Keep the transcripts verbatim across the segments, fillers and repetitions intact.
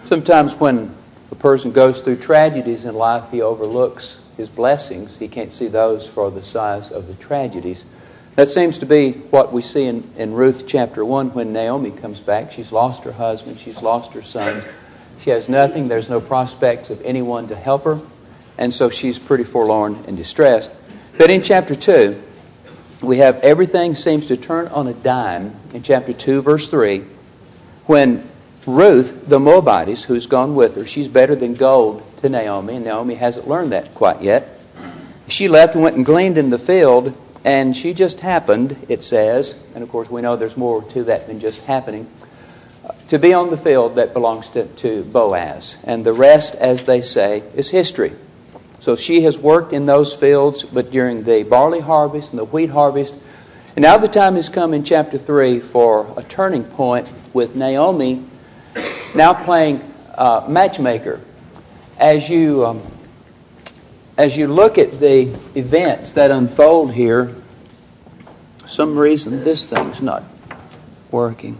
Sometimes when a person goes through tragedies in life, he overlooks his blessings. He can't see those for the size of the tragedies. That seems to be what we see in, in Ruth chapter one when Naomi comes back. She's lost her husband. She's lost her sons. She has nothing. There's no prospects of anyone to help her. And so she's pretty forlorn and distressed. But in chapter two, we have everything seems to turn on a dime in chapter two, verse three, when Ruth, the Moabitess, who's gone with her, she's better than gold to Naomi, and Naomi hasn't learned that quite yet. She left and went and gleaned in the field, and she just happened, it says, and of course we know there's more to that than just happening, to be on the field that belongs to, to Boaz. And the rest, as they say, is history. So she has worked in those fields, but during the barley harvest and the wheat harvest. And now the time has come in chapter three for a turning point with Naomi now playing uh, matchmaker. As you, um, as you look at the events that unfold here, for some reason this thing's not working.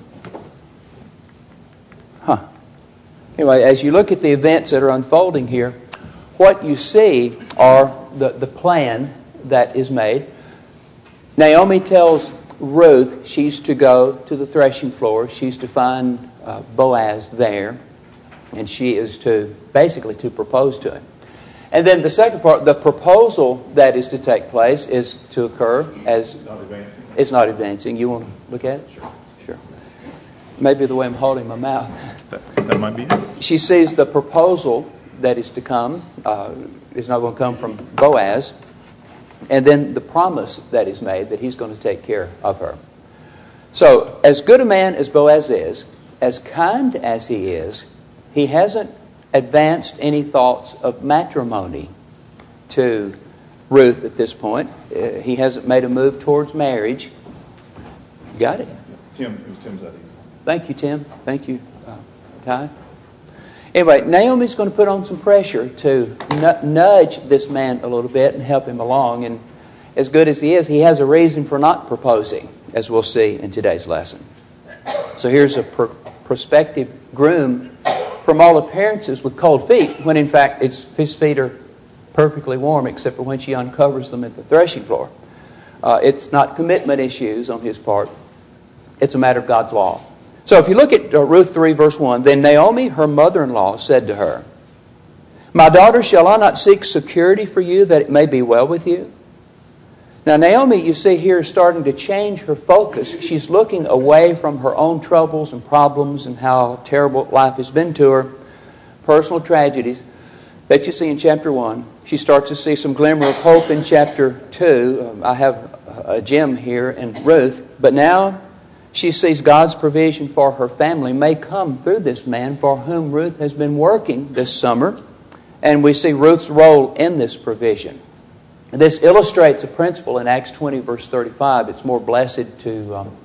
Huh. Anyway, as you look at the events that are unfolding here, what you see are the, the plan that is made. Naomi tells Ruth she's to go to the threshing floor. She's to find uh, Boaz there. And she is to, basically, to propose to him. And then the second part, the proposal that is to take place is to occur as... It's not advancing. It's not advancing. You want to look at it? Sure. Sure. Maybe the way I'm holding my mouth. That, that might be it. She sees the proposal that is to come. Uh, is not going to come from Boaz. And then the promise that is made that he's going to take care of her. So, as good a man as Boaz is, as kind as he is, he hasn't advanced any thoughts of matrimony to Ruth at this point. Uh, he hasn't made a move towards marriage. You got it? Tim, it was Tim's idea. Thank you, Tim. Thank you, uh, Ty. Anyway, Naomi's going to put on some pressure to n- nudge this man a little bit and help him along. And as good as he is, he has a reason for not proposing, as we'll see in today's lesson. So here's a pr- prospective groom, from all appearances, with cold feet, when in fact it's, his feet are perfectly warm, except for when she uncovers them at the threshing floor. Uh, it's not commitment issues on his part. It's a matter of God's law. So if you look at uh, Ruth three, verse one, then Naomi, her mother-in-law, said to her, "My daughter, shall I not seek security for you, that it may be well with you?" Now Naomi, you see here, is starting to change her focus. She's looking away from her own troubles and problems and how terrible life has been to her, personal tragedies that you see in chapter one. She starts to see some glimmer of hope in chapter two. Um, I have a gem here in Ruth, but now she sees God's provision for her family may come through this man for whom Ruth has been working this summer. And we see Ruth's role in this provision. This illustrates a principle in Acts twenty, verse thirty-five. It's more blessed to um,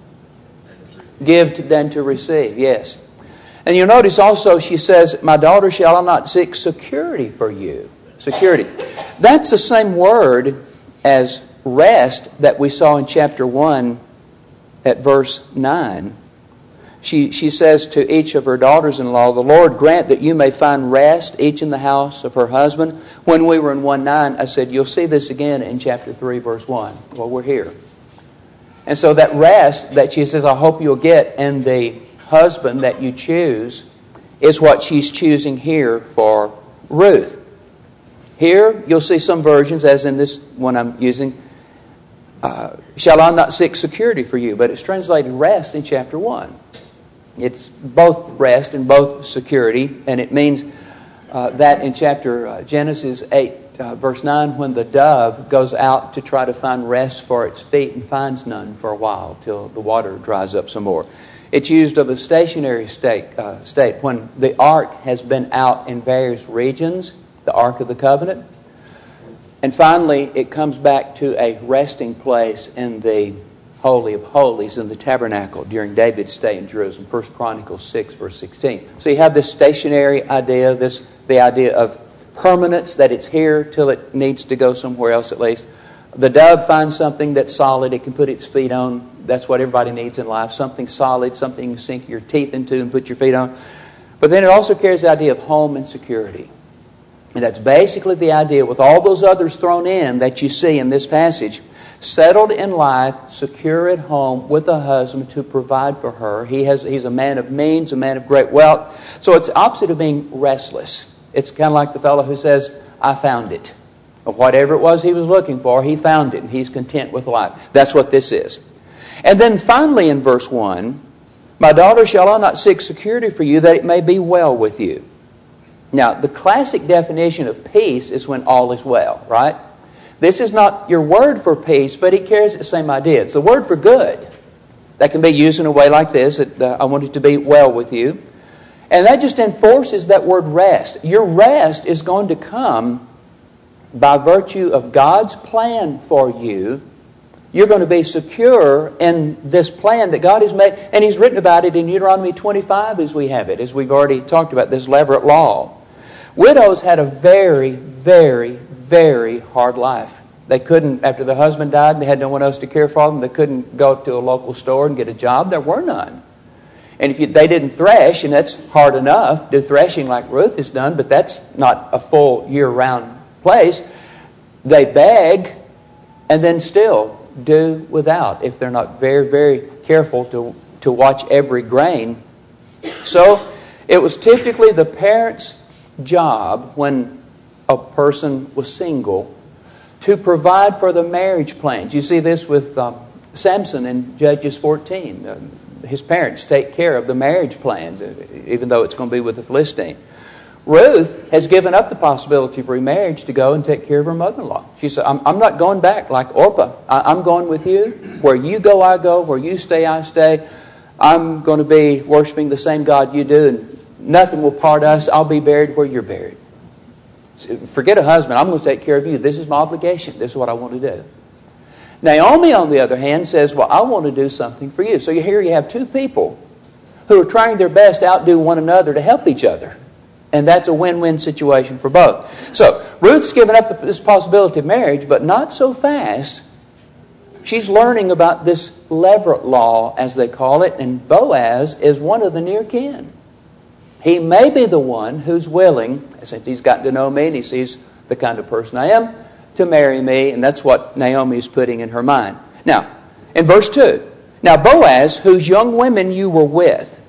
give than to receive. Yes. And you'll notice also she says, "My daughter, shall I not seek security for you?" Security. That's the same word as rest that we saw in chapter one at verse nine. She, she says to each of her daughters-in-law, "The Lord grant that you may find rest, each in the house of her husband." When we were in one nine, I said, you'll see this again in chapter three, verse one. Well, we're here. And so that rest that she says, I hope you'll get in the husband that you choose, is what she's choosing here for Ruth. Here, you'll see some versions, as in this one I'm using, uh, shall I not seek security for you? But it's translated rest in chapter one. It's both rest and both security, and it means uh, that in chapter uh, Genesis eight, uh, verse nine, when the dove goes out to try to find rest for its feet and finds none for a while till the water dries up some more. It's used of a stationary state, uh, state when the ark has been out in various regions, the Ark of the Covenant, and finally it comes back to a resting place in the Holy of Holies in the tabernacle during David's stay in Jerusalem, First Chronicles six, verse sixteen. So you have this stationary idea, this the idea of permanence, that it's here till it needs to go somewhere else at least. The dove finds something that's solid, it can put its feet on. That's what everybody needs in life, something solid, something you sink your teeth into and put your feet on. But then it also carries the idea of home and security. And that's basically the idea, with all those others thrown in that you see in this passage. Settled in life, secure at home with a husband to provide for her. He has, he's a man of means, a man of great wealth. So it's opposite of being restless. It's kind of like the fellow who says, I found it. Or whatever it was he was looking for, he found it, and he's content with life. That's what this is. And then finally in verse one, my daughter, shall I not seek security for you, that it may be well with you? Now, the classic definition of peace is when all is well, right? This is not your word for peace, but it carries the same idea. It's the word for good. That can be used in a way like this, that uh, I want it to be well with you. And that just enforces that word rest. Your rest is going to come by virtue of God's plan for you. You're going to be secure in this plan that God has made. And He's written about it in Deuteronomy twenty-five as we have it, as we've already talked about, this levirate law. Widows had a very, very, very hard life. They couldn't, after the husband died, they had no one else to care for them. They couldn't go to a local store and get a job. There were none. And if you, they didn't thresh, and that's hard enough, do threshing like Ruth has done, but that's not a full year-round place. They beg and then still do without if they're not very, very careful to, to watch every grain. So it was typically the parents' job when a person was single to provide for the marriage plans. You see this with um, Samson in Judges fourteen. Uh, his parents take care of the marriage plans, even though it's going to be with the Philistine. Ruth has given up the possibility of remarriage to go and take care of her mother-in-law. She said, I'm, I'm not going back like Orpah. I, I'm going with you. Where you go, I go. Where you stay, I stay. I'm going to be worshiping the same God you do, and nothing will part us. I'll be buried where you're buried. Forget a husband. I'm going to take care of you. This is my obligation. This is what I want to do. Naomi, on the other hand, says, well, I want to do something for you. So here you have two people who are trying their best to outdo one another to help each other. And that's a win-win situation for both. So Ruth's given up the, this possibility of marriage, but not so fast. She's learning about this levirate law, as they call it, and Boaz is one of the near kin. He may be the one who's willing, since he's gotten to know me and he sees the kind of person I am, to marry me, and that's what Naomi is putting in her mind. Now, in verse two, now Boaz, whose young women you were with,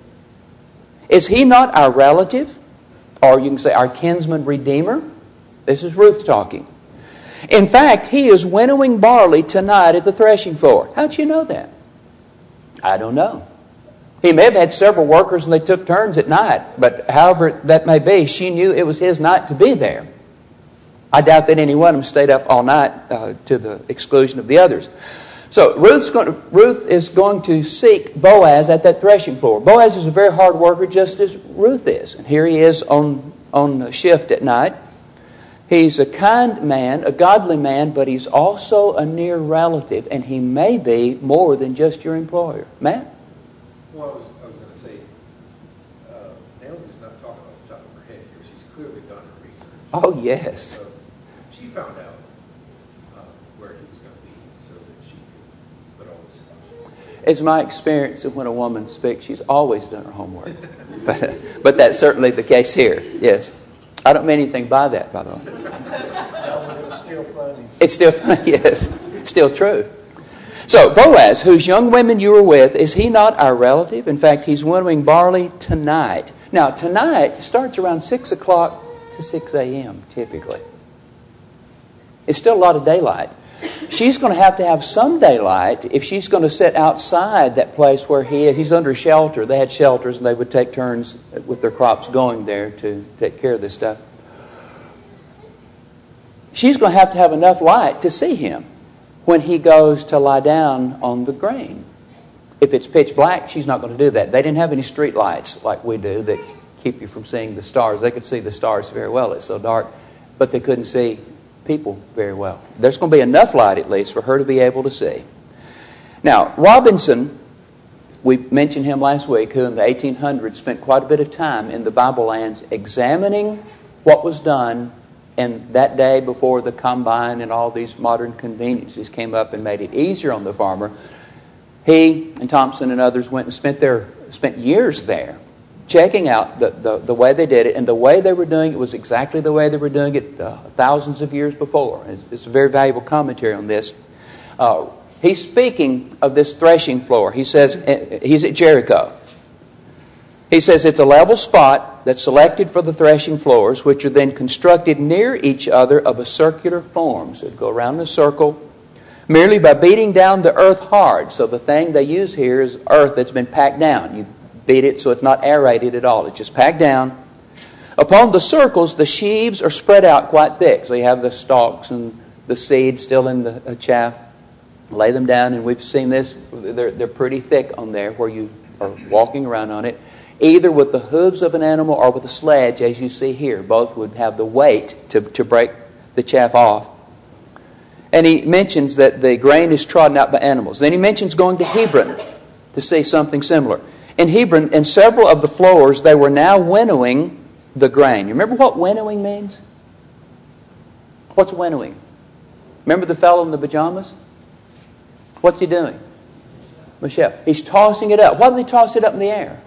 is he not our relative? Or you can say our kinsman redeemer? This is Ruth talking. In fact, he is winnowing barley tonight at the threshing floor. How'd you know that? I don't know. He may have had several workers and they took turns at night, but however that may be, she knew it was his night to be there. I doubt that any one of them stayed up all night uh, to the exclusion of the others. So Ruth's going to, Ruth is going to seek Boaz at that threshing floor. Boaz is a very hard worker, just as Ruth is. And here he is on, on shift at night. He's a kind man, a godly man, but he's also a near relative, and he may be more than just your employer. Matt? Well, I was, I was going to say, uh, Naomi's not talking off the top of her head here. She's clearly done her research. Oh, yes. So she found out uh, where he was going to be so that she could put all this stuff. It's my experience that when a woman speaks, she's always done her homework. but, but that's certainly the case here, yes. I don't mean anything by that, by the way. No, it's still funny. It's still funny, yes. Still true. So, Boaz, whose young women you were with, is he not our relative? In fact, he's winnowing barley tonight. Now, tonight starts around six o'clock to six a.m., typically. It's still a lot of daylight. She's going to have to have some daylight if she's going to sit outside that place where he is. He's under shelter. They had shelters, and they would take turns with their crops going there to take care of this stuff. She's going to have to have enough light to see him when he goes to lie down on the grain. If it's pitch black, she's not going to do that. They didn't have any street lights like we do that keep you from seeing the stars. They could see the stars very well. It's so dark. But they couldn't see people very well. There's going to be enough light, at least, for her to be able to see. Now, Robinson, we mentioned him last week, who in the eighteen hundreds spent quite a bit of time in the Bible lands examining what was done in that day before the combine and all these modern conveniences came up and made it easier on the farmer. He and Thompson and others went and spent their spent years there checking out the, the, the way they did it, and the way they were doing it was exactly the way they were doing it uh, thousands of years before. It's, it's a very valuable commentary on this. Uh, he's speaking of this threshing floor. He says, he's at Jericho. He says it's a level spot that's selected for the threshing floors, which are then constructed near each other of a circular form. So it'd go around in a circle, merely by beating down the earth hard. So the thing they use here is earth that's been packed down. You beat it so it's not aerated at all. It's just packed down. Upon the circles, the sheaves are spread out quite thick. So you have the stalks and the seed still in the chaff. Lay them down, and we've seen this. They're, they're pretty thick on there where you are walking around on it. Either with the hooves of an animal or with a sledge, as you see here. Both would have the weight to, to break the chaff off. And he mentions that the grain is trodden out by animals. Then he mentions going to Hebron to see something similar. In Hebron, in several of the floors, they were now winnowing the grain. You remember what winnowing means? What's winnowing? Remember the fellow in the pajamas? What's he doing? Michelle. He's tossing it up. Why do they toss it up in the air?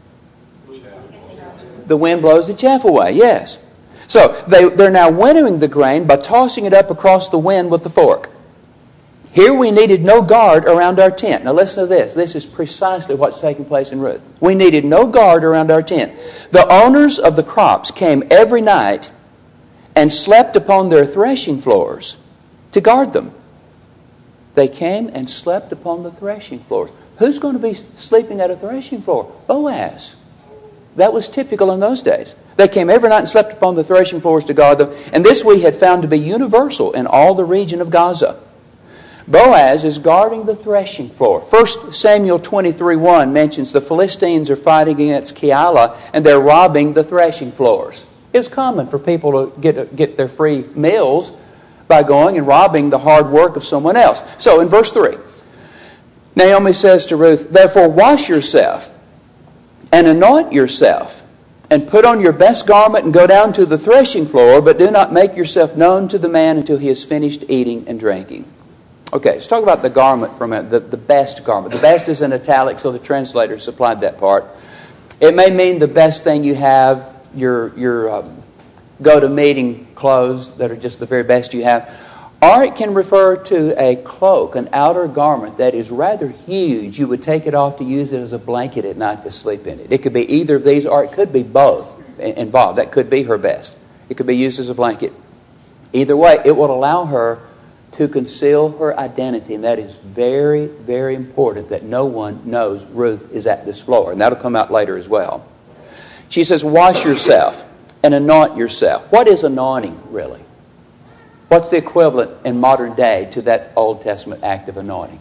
The wind blows the chaff away, yes. So they, they're now winnowing the grain by tossing it up across the wind with the fork. Here we needed no guard around our tent. Now listen to this. This is precisely what's taking place in Ruth. We needed no guard around our tent. The owners of the crops came every night and slept upon their threshing floors to guard them. They came and slept upon the threshing floors. Who's going to be sleeping at a threshing floor? Boaz. That was typical in those days. They came every night and slept upon the threshing floors to guard them. And this we had found to be universal in all the region of Gaza. Boaz is guarding the threshing floor. First Samuel twenty-three one mentions the Philistines are fighting against Keilah and they're robbing the threshing floors. It's common for people to get, get their free meals by going and robbing the hard work of someone else. So in verse three, Naomi says to Ruth, "Therefore wash yourself and anoint yourself, and put on your best garment and go down to the threshing floor, but do not make yourself known to the man until he has finished eating and drinking." Okay, let's talk about the garment for a minute, the, the best garment. The best is in italics, so the translator supplied that part. It may mean the best thing you have, your, your um, go-to-meeting clothes that are just the very best you have. Or it can refer to a cloak, an outer garment that is rather huge. You would take it off to use it as a blanket at night to sleep in it. It could be either of these, or it could be both involved. That could be her best. It could be used as a blanket. Either way, it will allow her to conceal her identity. And that is very, very important, that no one knows Ruth is at this floor. And that'll come out later as well. She says, wash yourself and anoint yourself. What is anointing, really? What's the equivalent in modern day to that Old Testament act of anointing?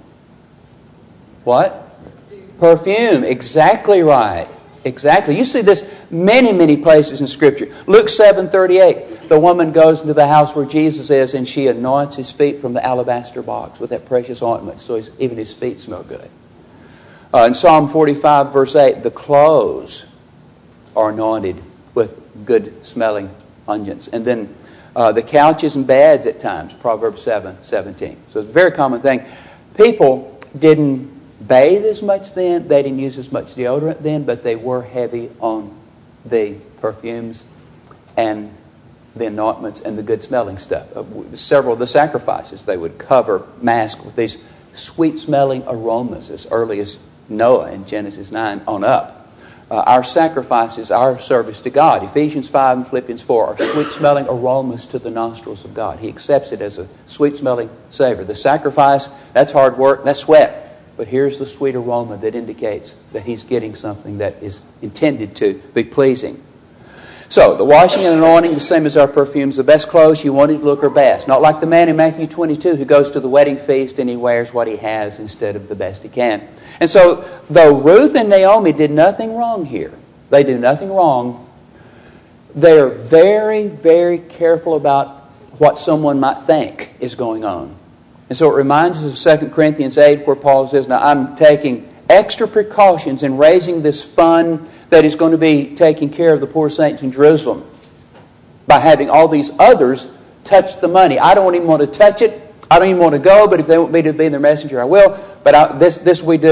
What? Perfume. Exactly right. Exactly. You see this many, many places in Scripture. Luke seven thirty-eight. The woman goes into the house where Jesus is and she anoints his feet from the alabaster box with that precious ointment so his, even his feet smell good. Uh, in Psalm forty-five verse eight, the clothes are anointed with good smelling unguents. And then Uh, the couches and beds at times, Proverbs seven seventeen. So it's a very common thing. People didn't bathe as much then. They didn't use as much deodorant then, but they were heavy on the perfumes and the anointments and the good smelling stuff. Uh, several of the sacrifices, they would cover, mask with these sweet smelling aromas as early as Noah in Genesis nine on up. Uh, our sacrifices, our service to God, Ephesians five and Philippians four, are sweet-smelling aromas to the nostrils of God. He accepts it as a sweet-smelling savor. The sacrifice, that's hard work, that's sweat. But here's the sweet aroma that indicates that he's getting something that is intended to be pleasing. So, the washing and anointing, the same as our perfumes. The best clothes, you want it to look her best. Not like the man in Matthew twenty-two who goes to the wedding feast and he wears what he has instead of the best he can. And so, though Ruth and Naomi did nothing wrong here, they did nothing wrong, they are very, very careful about what someone might think is going on. And so it reminds us of Second Corinthians eight where Paul says, now I'm taking extra precautions in raising this fund that is going to be taking care of the poor saints in Jerusalem by having all these others touch the money. I don't even want to touch it. I don't even want to go, but if they want me to be their messenger, I will. But I, this, this we do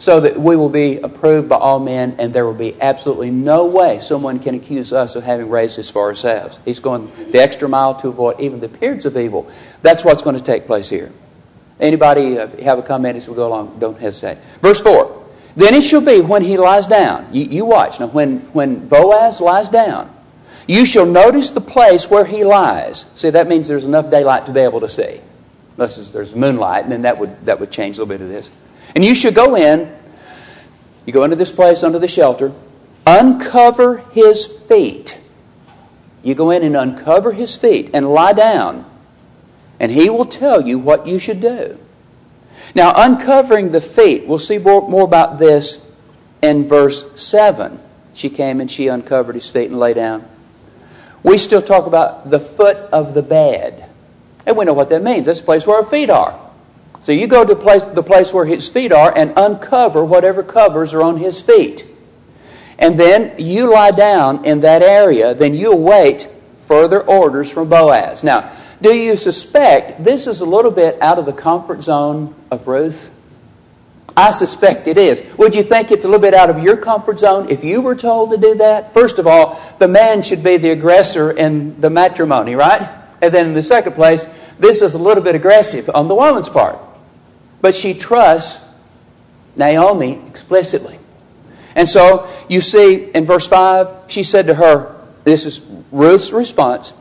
so that we will be approved by all men, and there will be absolutely no way someone can accuse us of having raised this for ourselves. He's going the extra mile to avoid even the appearance of evil. That's what's going to take place here. Anybody have a comment as we go along? Don't hesitate. Verse four. Then it shall be when he lies down. You, you watch. Now when, when Boaz lies down, you shall notice the place where he lies. See, that means there's enough daylight to be able to see. Unless there's moonlight, and then that would, that would change a little bit of this. And you should go in, you go into this place under the shelter, uncover his feet. You go in and uncover his feet and lie down, and he will tell you what you should do. Now, uncovering the feet, we'll see more, more about this in verse seven. She came and she uncovered his feet and lay down. We still talk about the foot of the bed. And we know what that means. That's the place where our feet are. So you go to the place, the place where his feet are and uncover whatever covers are on his feet. And then you lie down in that area. Then you await further orders from Boaz. Now, do you suspect this is a little bit out of the comfort zone of Ruth? I suspect it is. Would you think it's a little bit out of your comfort zone if you were told to do that? First of all, the man should be the aggressor in the matrimony, right? And then in the second place, this is a little bit aggressive on the woman's part. But she trusts Naomi explicitly. And so you see in verse five, she said to her, this is Ruth's response,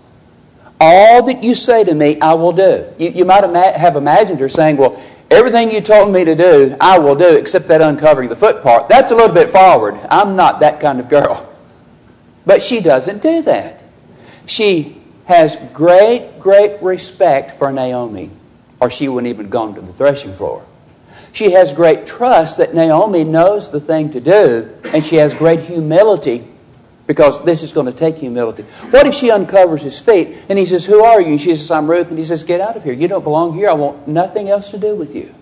all that you say to me, I will do. You, you might ima- have imagined her saying, well, everything you told me to do, I will do, except that uncovering the foot part. That's a little bit forward. I'm not that kind of girl. But she doesn't do that. She has great, great respect for Naomi, or she wouldn't even have gone to the threshing floor. She has great trust that Naomi knows the thing to do, and she has great humility, because this is going to take humility. What if she uncovers his feet, and he says, who are you? And she says, I'm Ruth. And he says, get out of here. You don't belong here. I want nothing else to do with you.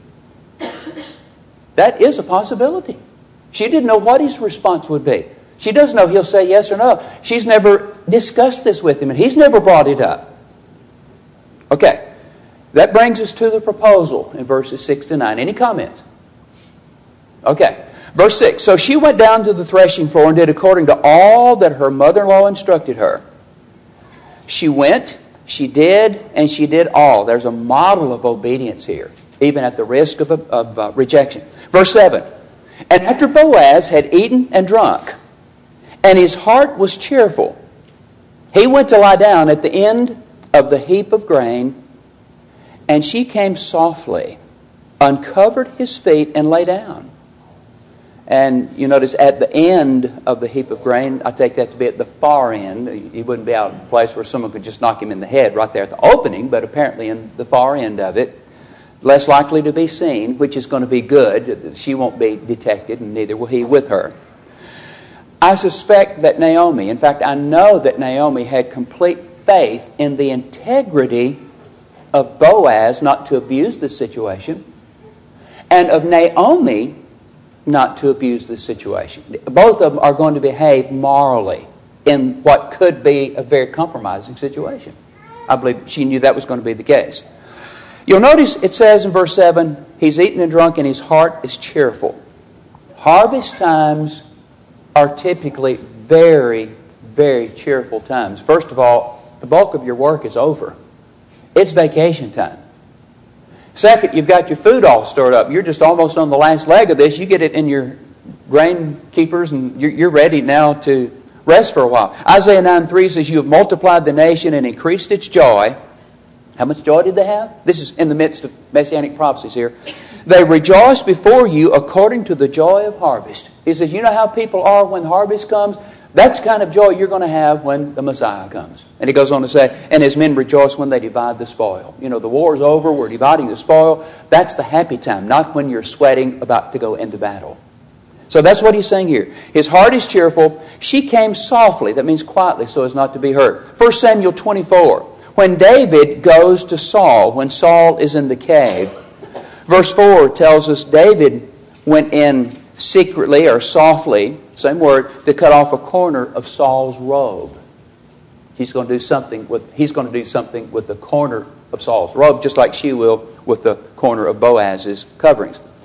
That is a possibility. She didn't know what his response would be. She doesn't know he'll say yes or no. She's never discussed this with him, and he's never brought it up. Okay. That brings us to the proposal in verses six to nine. Any comments? Okay. Verse six. So she went down to the threshing floor and did according to all that her mother-in-law instructed her. She went, she did, and she did all. There's a model of obedience here, even at the risk of, of uh, rejection. Verse seven. And after Boaz had eaten and drunk, and his heart was cheerful, he went to lie down at the end of the heap of grain, and she came softly, uncovered his feet, and lay down. And you notice at the end of the heap of grain, I take that to be at the far end. He wouldn't be out of the place where someone could just knock him in the head right there at the opening, but apparently in the far end of it. Less likely to be seen, which is going to be good. She won't be detected, and neither will he with her. I suspect that Naomi, in fact, I know that Naomi had complete faith in the integrity of Boaz not to abuse this situation, and of Naomi not to abuse this situation. Both of them are going to behave morally in what could be a very compromising situation. I believe she knew that was going to be the case. You'll notice it says in verse seven, he's eaten and drunk and his heart is cheerful. Harvest times are typically very, very cheerful times. First of all, the bulk of your work is over. It's vacation time. Second, you've got your food all stored up. You're just almost on the last leg of this. You get it in your grain keepers and you're ready now to rest for a while. Isaiah nine three says, you have multiplied the nation and increased its joy. How much joy did they have? This is in the midst of messianic prophecies here. They rejoice before you according to the joy of harvest. He says, you know how people are when harvest comes? That's the kind of joy you're going to have when the Messiah comes. And he goes on to say, and his men rejoice when they divide the spoil. You know, the war's over, we're dividing the spoil. That's the happy time, not when you're sweating about to go into battle. So that's what he's saying here. His heart is cheerful. She came softly, that means quietly, so as not to be heard. First Samuel twenty-four. When David goes to Saul, when Saul is in the cave, verse four tells us David went in secretly or softly, same word, to cut off a corner of Saul's robe. He's going to do something with he's going to do something with the corner of Saul's robe, just like she will with the corner of Boaz's coverings.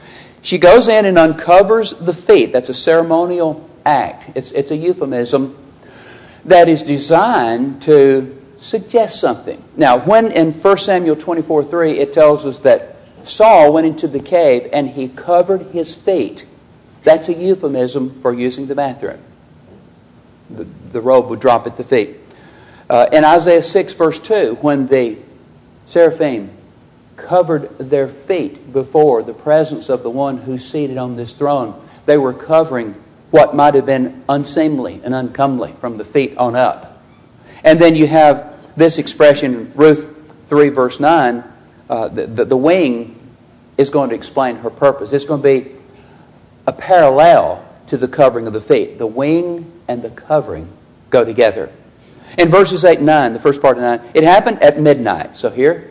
She goes in and uncovers the feet. That's a ceremonial act. It's, it's a euphemism that is designed to suggest something. Now, when in First Samuel twenty-four three it tells us that Saul went into the cave and he covered his feet, that's a euphemism for using the bathroom. The, the robe would drop at the feet. Uh, in Isaiah six verse two, when the seraphim covered their feet before the presence of the one who's seated on this throne, they were covering what might have been unseemly and uncomely from the feet on up. And then you have this expression, Ruth three verse nine, uh, the, the, the wing is going to explain her purpose. It's going to be a parallel to the covering of the feet. The wing and the covering go together. In verses eight and nine, the first part of nine, it happened at midnight. So here,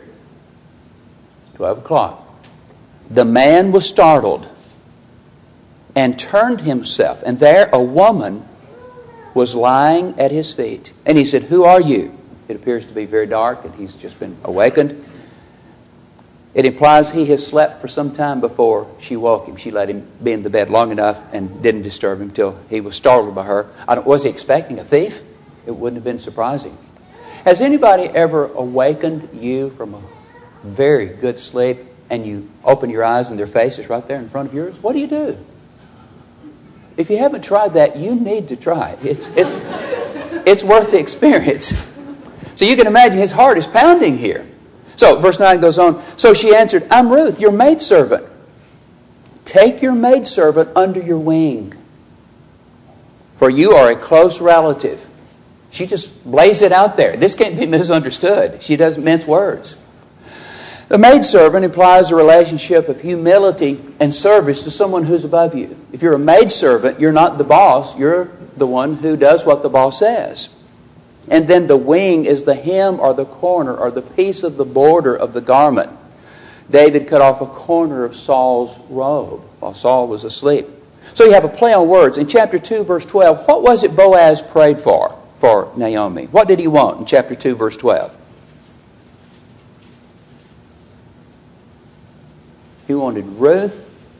twelve o'clock. The man was startled and turned himself, and there a woman was lying at his feet. And he said, "Who are you?" It appears to be very dark, and he's just been awakened. It implies he has slept for some time before she woke him. She let him be in the bed long enough and didn't disturb him till he was startled by her. I don't, was he expecting a thief? It wouldn't have been surprising. Has anybody ever awakened you from a very good sleep and you open your eyes and their face is right there in front of yours? What do you do? If you haven't tried that, you need to try it. It's, it's, it's worth the experience. So you can imagine his heart is pounding here. So verse nine goes on. So she answered, "I'm Ruth, your maidservant. Take your maidservant under your wing, for you are a close relative." She just lays it out there. This can't be misunderstood. She doesn't mince words. The maidservant implies a relationship of humility and service to someone who's above you. If you're a maidservant, you're not the boss. You're the one who does what the boss says. And then the wing is the hem or the corner or the piece of the border of the garment. David cut off a corner of Saul's robe while Saul was asleep. So you have a play on words. In chapter two, verse twelve, what was it Boaz prayed for, for Naomi? What did he want in chapter two, verse twelve? He wanted Ruth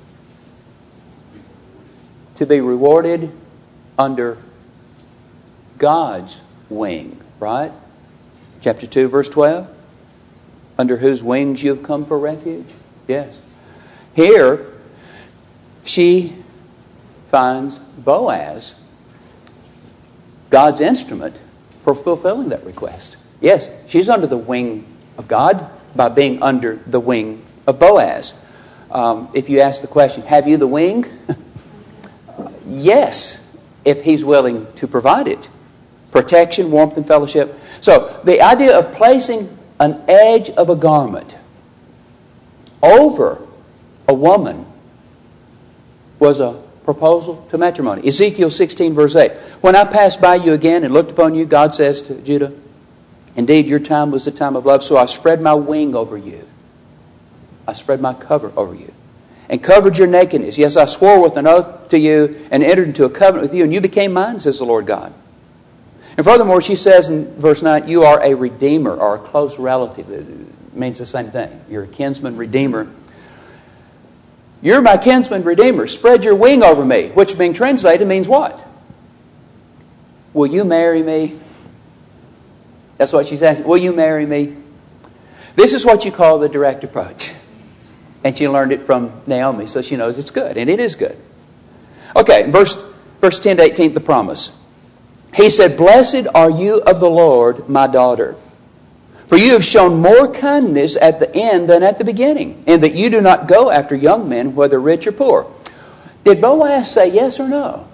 to be rewarded under God's wing, right? Chapter two, verse twelve. Under whose wings you have come for refuge? Yes. Here, she finds Boaz, God's instrument for fulfilling that request. Yes, she's under the wing of God by being under the wing of Boaz. Um, if you ask the question, have you the wing? Yes, if he's willing to provide it. Protection, warmth, and fellowship. So, the idea of placing an edge of a garment over a woman was a proposal to matrimony. Ezekiel sixteen, verse eight. When I passed by you again and looked upon you, God says to Judah, indeed, your time was the time of love, so I spread my wing over you. I spread my cover over you and covered your nakedness. Yes, I swore with an oath to you and entered into a covenant with you, and you became mine, says the Lord God. And furthermore, she says in verse nine, you are a redeemer or a close relative. It means the same thing. You're a kinsman redeemer. You're my kinsman redeemer. Spread your wing over me, which being translated means what? Will you marry me? That's what she's asking. Will you marry me? This is what you call the direct approach. And she learned it from Naomi, so she knows it's good. And it is good. Okay, verse, verse ten to eighteen, the promise. He said, blessed are you of the Lord, my daughter. For you have shown more kindness at the end than at the beginning, in that you do not go after young men, whether rich or poor. Did Boaz say yes or no?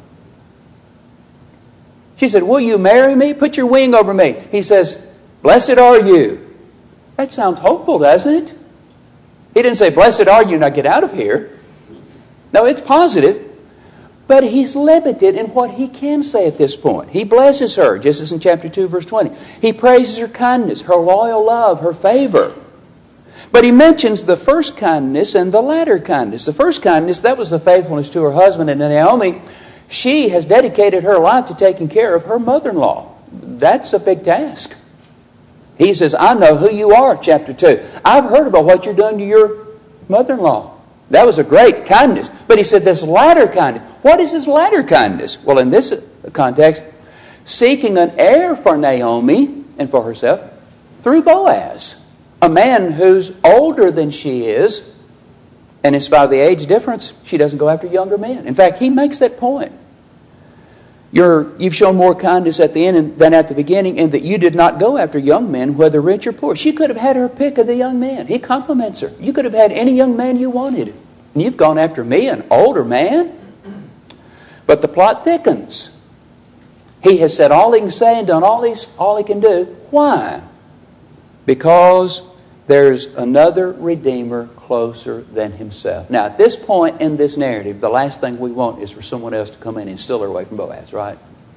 She said, will you marry me? Put your wing over me. He says, blessed are you. That sounds hopeful, doesn't it? He didn't say, blessed are you, now get out of here. No, it's positive. But he's limited in what he can say at this point. He blesses her, just as in chapter two, verse twenty. He praises her kindness, her loyal love, her favor. But he mentions the first kindness and the latter kindness. The first kindness, that was the faithfulness to her husband. And Naomi, she has dedicated her life to taking care of her mother-in-law. That's a big task. He says, I know who you are, chapter two. I've heard about what you're doing to your mother-in-law. That was a great kindness. But he said this latter kindness. What is this latter kindness? Well, in this context, seeking an heir for Naomi and for herself through Boaz, a man who's older than she is, and in spite of the age difference, she doesn't go after younger men. In fact, he makes that point. You're, you've shown more kindness at the end than at the beginning, in that you did not go after young men, whether rich or poor. She could have had her pick of the young men. He compliments her. You could have had any young man you wanted. And you've gone after me, an older man. But the plot thickens. He has said all he can say and done all, he's, all he can do. Why? Because there's another Redeemer closer than himself. Now, at this point in this narrative, the last thing we want is for someone else to come in and steal her away from Boaz, right?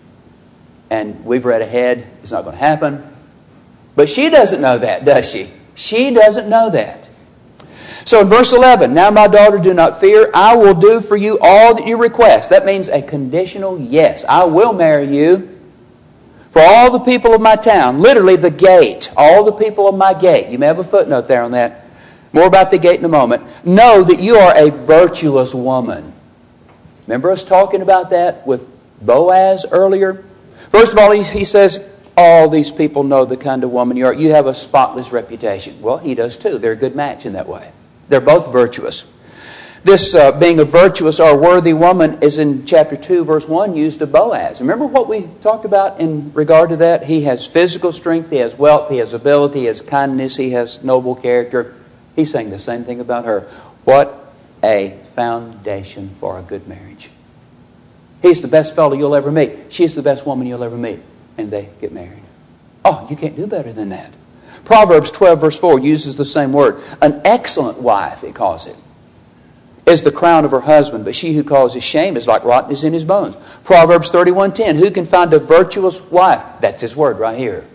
And we've read ahead. It's not going to happen. But she doesn't know that, does she? She doesn't know that. So in verse eleven, now my daughter, do not fear. I will do for you all that you request. That means a conditional yes. I will marry you. For all the people of my town, literally the gate, all the people of my gate. You may have a footnote there on that. More about the gate in a moment. Know that you are a virtuous woman. Remember us talking about that with Boaz earlier? First of all, he, he says, all these people know the kind of woman you are. You have a spotless reputation. Well, he does too. They're a good match in that way. They're both virtuous. This uh, being a virtuous or worthy woman is in chapter two, verse one, used of Boaz. Remember what we talked about in regard to that? He has physical strength, he has wealth, he has ability, he has kindness, he has noble character. He's saying the same thing about her. What a foundation for a good marriage. He's the best fellow you'll ever meet. She's the best woman you'll ever meet. And they get married. Oh, you can't do better than that. Proverbs twelve, verse four uses the same word. An excellent wife, it calls it, is the crown of her husband, but she who causes shame is like rottenness in his bones. Proverbs thirty-one ten, who can find a virtuous wife? That's his word right here.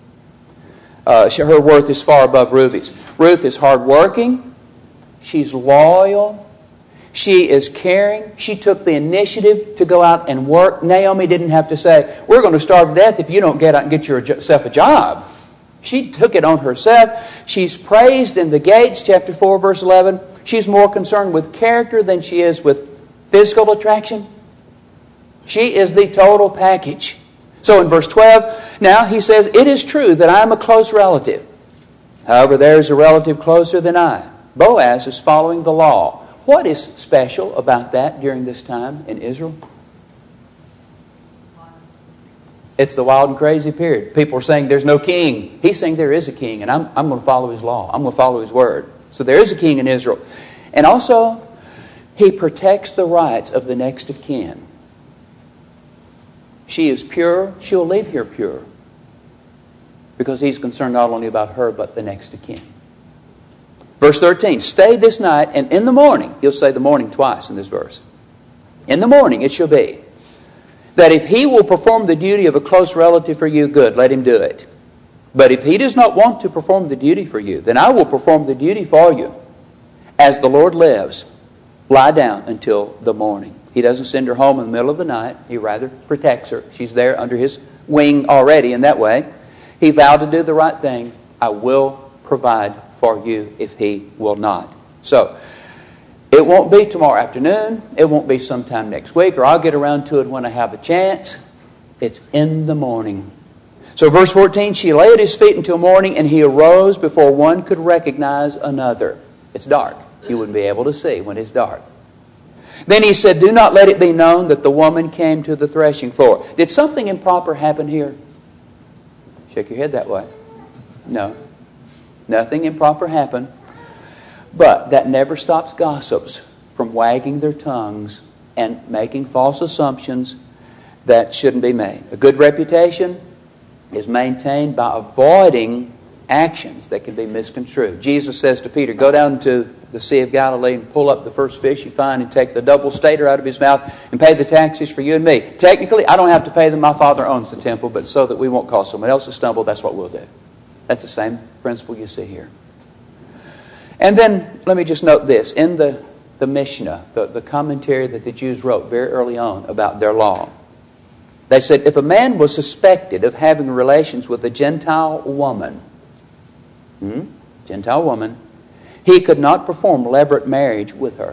Uh, her worth is far above rubies. Ruth is hardworking. She's loyal. She is caring. She took the initiative to go out and work. Naomi didn't have to say, we're going to starve to death if you don't get out and get yourself a job. She took it on herself. She's praised in the gates, chapter four, verse eleven. She's more concerned with character than she is with physical attraction. She is the total package. So in verse twelve, now he says, it is true that I am a close relative. However, there is a relative closer than I. Boaz is following the law. What is special about that during this time in Israel? It's the wild and crazy period. People are saying there's no king. He's saying there is a king, and I'm, I'm going to follow his law. I'm going to follow his word. So there is a king in Israel. And also, he protects the rights of the next of kin. She is pure. She'll leave here pure. Because he's concerned not only about her, but the next of kin. Verse thirteen, stay this night, and in the morning, he'll say the morning twice in this verse. In the morning it shall be, that if he will perform the duty of a close relative for you, good, let him do it. But if he does not want to perform the duty for you, then I will perform the duty for you. As the Lord lives, lie down until the morning. He doesn't send her home in the middle of the night. He rather protects her. She's there under his wing already in that way. He vowed to do the right thing. I will provide for you if he will not. So, it won't be tomorrow afternoon. It won't be sometime next week, or I'll get around to it when I have a chance. It's in the morning. So verse fourteen, she lay at his feet until morning, and he arose before one could recognize another. It's dark. You wouldn't be able to see when it's dark. Then he said, do not let it be known that the woman came to the threshing floor. Did something improper happen here? Shake your head that way. No. Nothing improper happened. But that never stops gossips from wagging their tongues and making false assumptions that shouldn't be made. A good reputation is maintained by avoiding actions that can be misconstrued. Jesus says to Peter, go down to the Sea of Galilee and pull up the first fish you find and take the double stater out of his mouth and pay the taxes for you and me. Technically, I don't have to pay them. My Father owns the temple, but so that we won't cause someone else to stumble, that's what we'll do. That's the same principle you see here. And then, let me just note this. In the, the Mishnah, the, the commentary that the Jews wrote very early on about their law, they said, if a man was suspected of having relations with a Gentile woman, hmm, Gentile woman, he could not perform levirate marriage with her.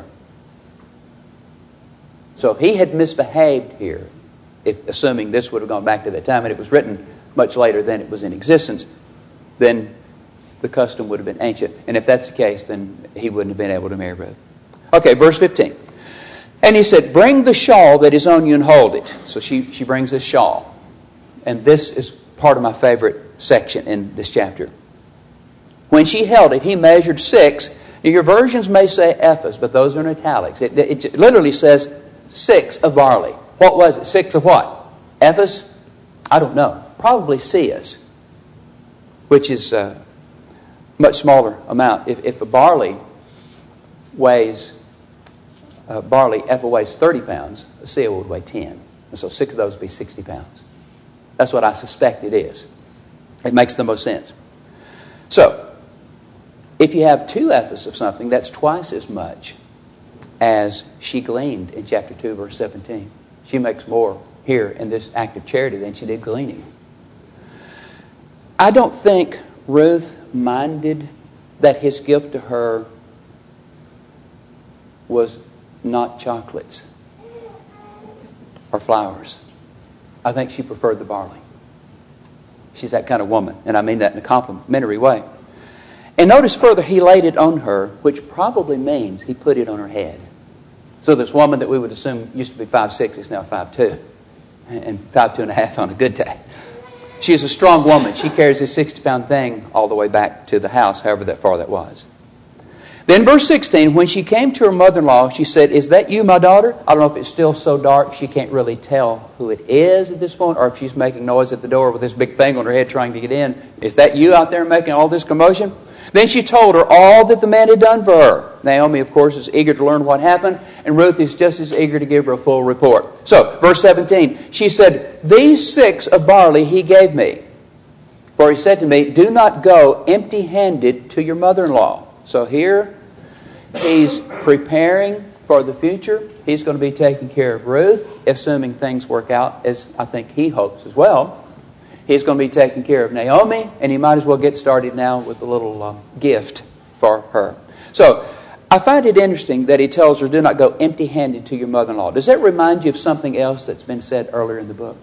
So he had misbehaved here, if, assuming this would have gone back to that time, and it was written much later than it was in existence, then the custom would have been ancient. And if that's the case, then he wouldn't have been able to marry Ruth. Okay, verse fifteen. And he said, bring the shawl that is on you and hold it. So she, she brings this shawl. And this is part of my favorite section in this chapter. When she held it, he measured six. Now, your versions may say ephahs, but those are in italics. It, it, it literally says six of barley. What was it? Six of what? Ephahs? I don't know. Probably seahs, which is a much smaller amount. If, if a barley weighs, uh, barley ephah weighs thirty pounds, a seah would weigh ten. And so six of those would be sixty pounds. That's what I suspect it is. It makes the most sense. So, if you have two ephahs of something, that's twice as much as she gleaned in chapter two, verse seventeen. She makes more here in this act of charity than she did gleaning. I don't think Ruth minded that his gift to her was not chocolates or flowers. I think she preferred the barley. She's that kind of woman, and I mean that in a complimentary way. And notice further, he laid it on her, which probably means he put it on her head. So this woman that we would assume used to be five six is now five two, and five two and a half on a good day. She is a strong woman. She carries this sixty-pound thing all the way back to the house, however that far that was. Then verse sixteen, when she came to her mother-in-law, she said, is that you, my daughter? I don't know if it's still so dark she can't really tell who it is at this point, or if she's making noise at the door with this big thing on her head trying to get in. Is that you out there making all this commotion? Then she told her all that the man had done for her. Naomi, of course, is eager to learn what happened, and Ruth is just as eager to give her a full report. So, verse seventeen, she said, these six of barley he gave me. For he said to me, do not go empty-handed to your mother-in-law. So here, he's preparing for the future. He's going to be taking care of Ruth, assuming things work out as I think he hopes as well. He's going to be taking care of Naomi, and he might as well get started now with a little um, gift for her. So, I find it interesting that he tells her, do not go empty-handed to your mother-in-law. Does that remind you of something else that's been said earlier in the book?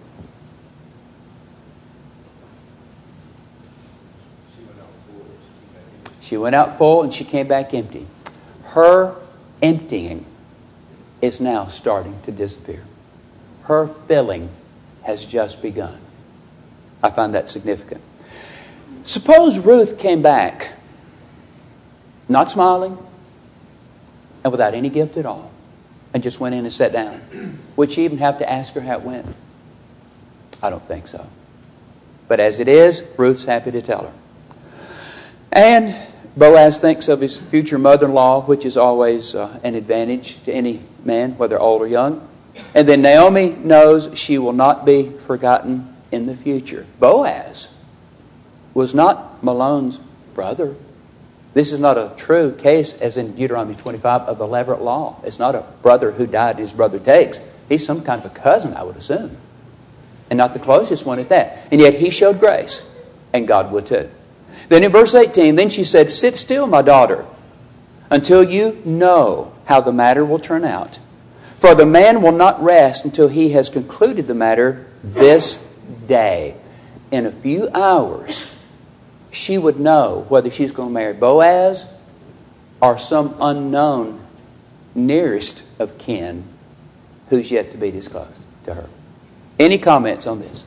She went out full and she came back empty. Her emptying is now starting to disappear. Her filling has just begun. I find that significant. Suppose Ruth came back not smiling and without any gift at all and just went in and sat down. Would she even have to ask her how it went? I don't think so. But as it is, Ruth's happy to tell her. And Boaz thinks of his future mother-in-law, which is always uh, an advantage to any man, whether old or young. And then Naomi knows she will not be forgotten in the future. Boaz was not Malone's brother. This is not a true case, as in Deuteronomy twenty-five, of the levirate law. It's not a brother who died his brother takes. He's some kind of a cousin, I would assume. And not the closest one at that. And yet he showed grace. And God would too. Then in verse eighteen, then she said, sit still, my daughter, until you know how the matter will turn out. For the man will not rest until he has concluded the matter this day. In a few hours, she would know whether she's going to marry Boaz or some unknown nearest of kin who's yet to be disclosed to her. Any comments on this?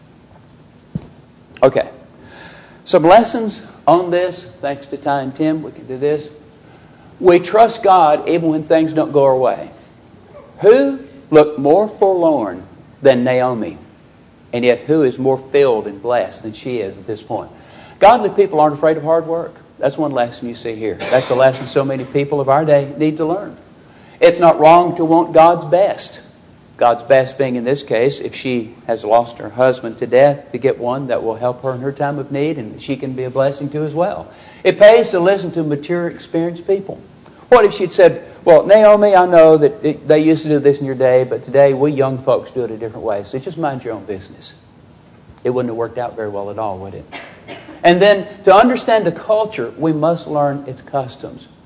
Okay. Some lessons on this, thanks to Ty and Tim, we can do this. We trust God even when things don't go our way. Who looked more forlorn than Naomi? And yet who is more filled and blessed than she is at this point? Godly people aren't afraid of hard work. That's one lesson you see here. That's a lesson so many people of our day need to learn. It's not wrong to want God's best. God's best being in this case, if she has lost her husband to death, to get one that will help her in her time of need and that she can be a blessing to as well. It pays to listen to mature, experienced people. What if she'd said, well, Naomi, I know that it, they used to do this in your day, but today we young folks do it a different way, so just mind your own business. It wouldn't have worked out very well at all, would it? And then to understand the culture, we must learn its customs.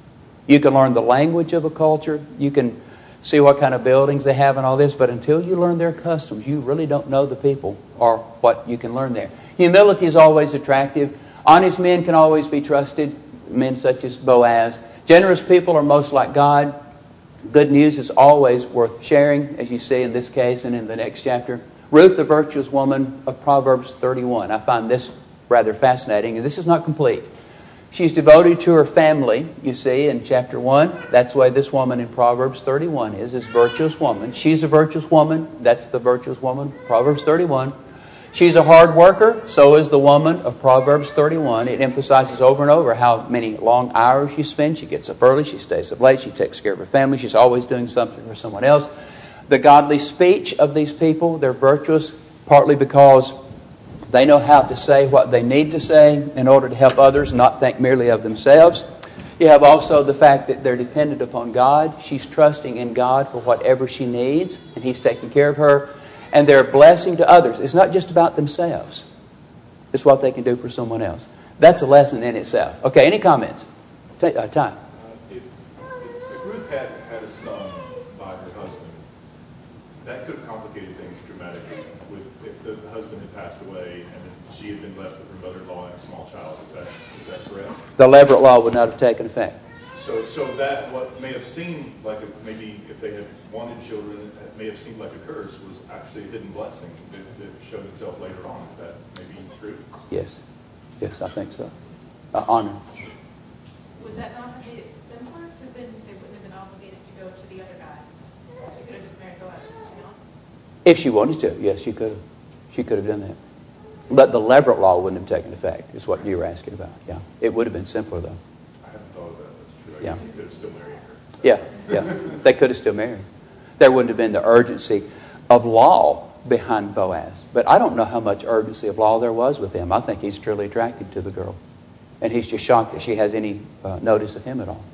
You can learn the language of a culture. You can see what kind of buildings they have and all this. But until you learn their customs, you really don't know the people or what you can learn there. Humility is always attractive. Honest men can always be trusted, men such as Boaz. Generous people are most like God. Good news is always worth sharing, as you see in this case and in the next chapter. Ruth, the virtuous woman of Proverbs thirty-one. I find this rather fascinating, and this is not complete. She's devoted to her family, you see, in chapter one. That's the way this woman in Proverbs thirty-one is, this virtuous woman. She's a virtuous woman. That's the virtuous woman, Proverbs thirty-one. She's a hard worker. So is the woman of Proverbs thirty-one. It emphasizes over and over how many long hours she spends. She gets up early. She stays up late. She takes care of her family. She's always doing something for someone else. The godly speech of these people, they're virtuous partly because they know how to say what they need to say in order to help others, not think merely of themselves. You have also the fact that they're dependent upon God. She's trusting in God for whatever she needs, and He's taking care of her. And they're a blessing to others. It's not just about themselves. It's what they can do for someone else. That's a lesson in itself. Okay, any comments? Take, uh, time. Uh, if, if, if Ruth had had a son by her husband, that could have complicated things dramatically. With if the husband had passed away and then she had been left with her mother-in-law and a small child. Is that, is that correct? The Levirate law would not have taken effect. So, so that what may have seemed like a, maybe if they had wanted children, it may have seemed like a curse, was actually a hidden blessing that, that showed itself later on. Is that maybe true? Yes. Yes, I think so. Uh, honor. Would that not have made it simpler? Because then they wouldn't have been obligated to go to the other guy. She could have just married Boaz, you know? If she wanted to, yes, she could have. She could have done that. But the Levirate law wouldn't have taken effect, is what you were asking about. Yeah. It would have been simpler, though. I hadn't thought of that. That's true. I Yeah. guess he could have still married her. Yeah, yeah. They could have still married. There wouldn't have been the urgency of law behind Boaz. But I don't know how much urgency of law there was with him. I think he's truly attracted to the girl. And he's just shocked that she has any uh, notice of him at all.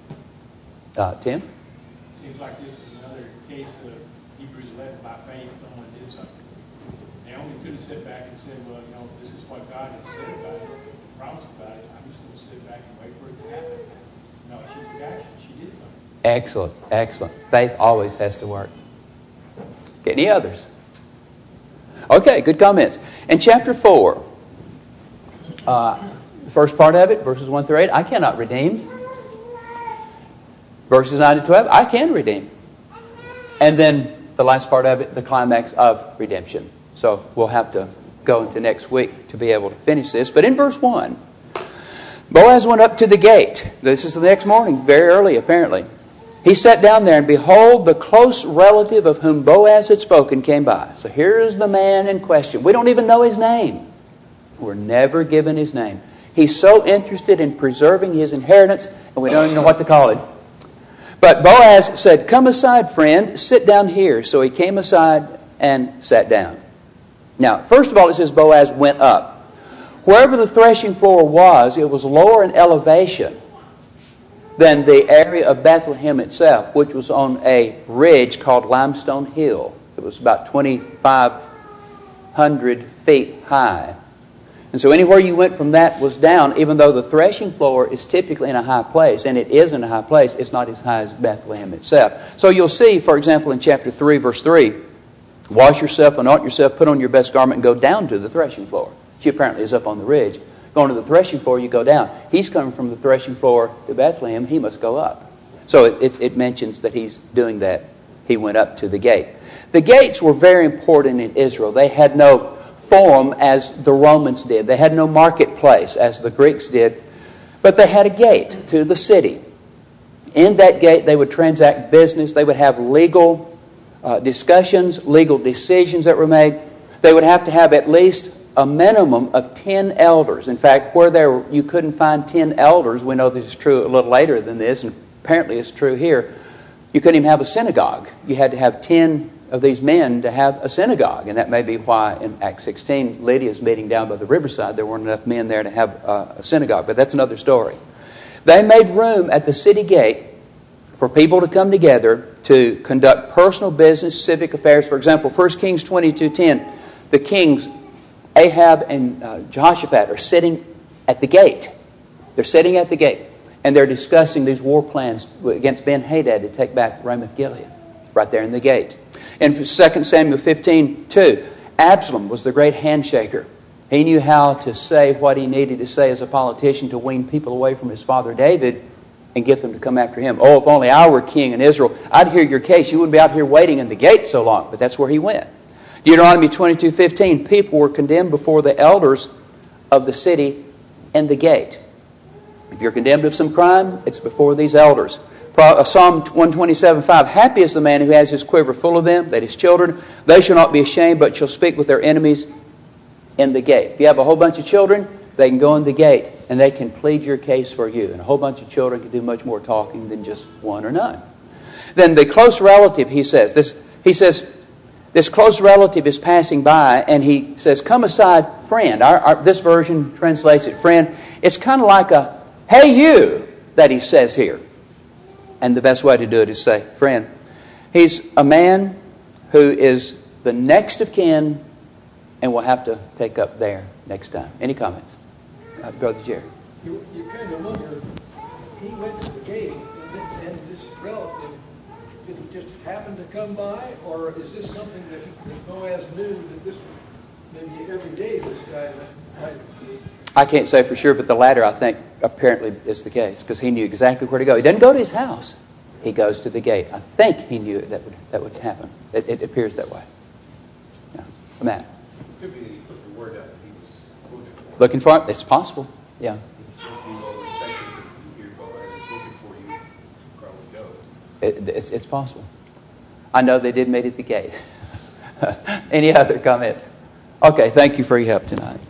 Uh, Tim? Seems like this is another case of Hebrews eleven, by faith someone did something. Naomi could have sat back and said, well, you know, this is what God has said about it, promised about it. I'm just going to sit back and wait for it to happen. No, she took action. She did something. Excellent, excellent. Faith always has to work. Any others? Okay, good comments. In chapter four, uh, the first part of it, verses one through eight, I cannot redeem. Verses nine to twelve, I can redeem. And then the last part of it, the climax of redemption. So we'll have to go into next week to be able to finish this. But in verse one, Boaz went up to the gate. This is the next morning, very early apparently. He sat down there, and behold, the close relative of whom Boaz had spoken came by. So here's the man in question. We don't even know his name. We're never given his name. He's so interested in preserving his inheritance, and we don't even know what to call it. But Boaz said, "Come aside, friend, sit down here." So he came aside and sat down. Now, first of all, it says Boaz went up. Wherever the threshing floor was, it was lower in elevation than the area of Bethlehem itself, which was on a ridge called Limestone Hill. It was about twenty-five hundred feet high. And so anywhere you went from that was down, even though the threshing floor is typically in a high place, and it is in a high place, it's not as high as Bethlehem itself. So you'll see, for example, in chapter three, verse three, wash yourself, anoint yourself, put on your best garment, and go down to the threshing floor. She apparently is up on the ridge. Going to the threshing floor, you go down. He's coming from the threshing floor to Bethlehem. He must go up. So it, it, it mentions that he's doing that. He went up to the gate. The gates were very important in Israel. They had no forum as the Romans did. They had no marketplace as the Greeks did. But they had a gate to the city. In that gate, they would transact business. They would have legal uh, discussions, legal decisions that were made. They would have to have at least a minimum of ten elders. In fact, where there you couldn't find ten elders, we know this is true a little later than this, and apparently it's true here, you couldn't even have a synagogue. You had to have ten of these men to have a synagogue. And that may be why in Acts sixteen, Lydia's meeting down by the riverside, there weren't enough men there to have a synagogue. But that's another story. They made room at the city gate for people to come together to conduct personal business, civic affairs. For example, First Kings twenty-two ten, the kings Ahab and uh, Jehoshaphat are sitting at the gate. They're sitting at the gate. and they're discussing these war plans against Ben-Hadad to take back Ramoth-Gilead, right there in the gate. In Second Samuel fifteen two, Absalom was the great handshaker. He knew how to say what he needed to say as a politician to wean people away from his father David and get them to come after him. Oh, if only I were king in Israel, I'd hear your case. You wouldn't be out here waiting in the gate so long. But that's where he went. Deuteronomy twenty-two fifteen, people were condemned before the elders of the city and the gate. If you're condemned of some crime, it's before these elders. Psalm one twenty-seven five, happy is the man who has his quiver full of them, that his children, they shall not be ashamed, but shall speak with their enemies in the gate. If you have a whole bunch of children, they can go in the gate and they can plead your case for you. And a whole bunch of children can do much more talking than just one or none. Then the close relative, he says, this, he says, this close relative is passing by and he says, come aside, friend. Our, our, this version translates it, friend. It's kind of like a, hey you, that he says here. And the best way to do it is say, friend. He's a man who is the next of kin and we'll have to take up there next time. Any comments? Uh, Brother Jerry. You, you kind of wonder, he went to the gate, and this, and this relative, did he just happen to come by, or is this something that, that Boaz knew that this, maybe every day this guy might? I can't say for sure, but the latter, I think, apparently is the case, because he knew exactly where to go. He doesn't go to his house. He goes to the gate. I think he knew that would, that would happen. It, it appears that way. Yeah. Matt. Could be that he put the word out that he was looking for. Looking for it? It's possible. Yeah. Since you well respected, if you hear Boaz is looking for you, you probably go. It, it's, it's possible. I know they did meet at the gate. Any other comments? Okay, thank you for your help tonight.